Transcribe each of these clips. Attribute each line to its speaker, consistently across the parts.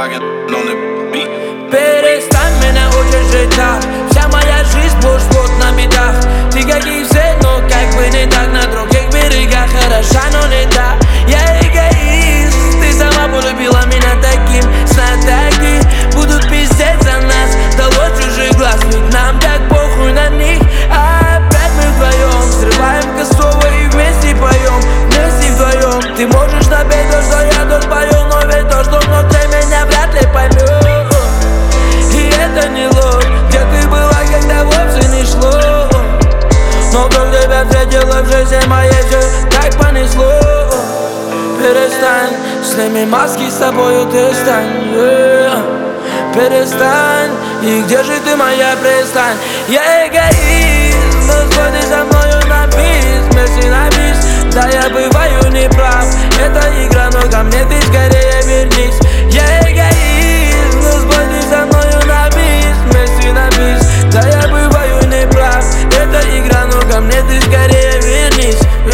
Speaker 1: Dragon on the beat.
Speaker 2: Перестань меня учить жить так. Вся моя жизнь сплошь на битах. Ты как и все, но как бы не так. На других берегах хороша, но не так. Я эгоист, ты сама полюбила меня таким. Знатоки будут пиздеть за нас. Дало чужих глаз, ведь нам так похуй на них. А опять мы вдвоем взрываем косово и вместе поем. Вместе вдвоем. Ты можешь напеть то, что я тут пою, но ведь то, что внутри меня вряд ли поймет. Это не ложь, где ты была, когда вовсе не шло. Но как тебя встретила в жизни моей, все так понесло. Перестань, сними маски, с тобою ты стань, перестань, и где же ты, моя пристань? Я эгоист, но сходи со мною на бис, вместе на бис. Да, я бываю неправ, это игра, но ко мне ты скорее вернись. Я эгоист, но сходи со мною на бис, вместе на бис. Да, я бываю неправ, это игра, но ко мне ты скорее вернись.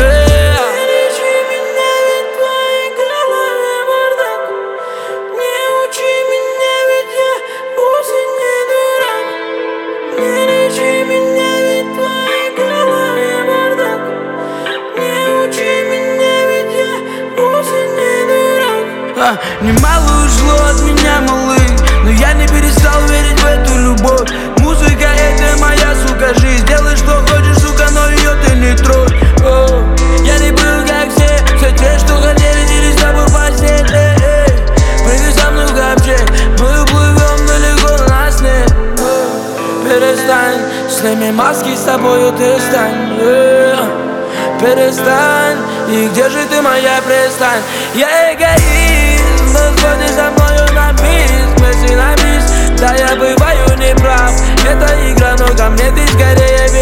Speaker 2: Немало ушло от меня, малый, но я не перестал верить в эту любовь. Музыка — это моя, сука, жизнь. Делай, что хочешь, сука, но ее ты не трогай. Я не был, как все те, что хотели делить с тобой постель. Прыгай со мной в ковчег, мы уплывем далеко, нас нет. Перестань, сними маски, с тобою ты стань. Перестань, и где же ты, моя пристань? Я эгоист, но сходи со мною на бис, вместе на бис. Да, я бываю неправ, это игра, но ко мне ты скорее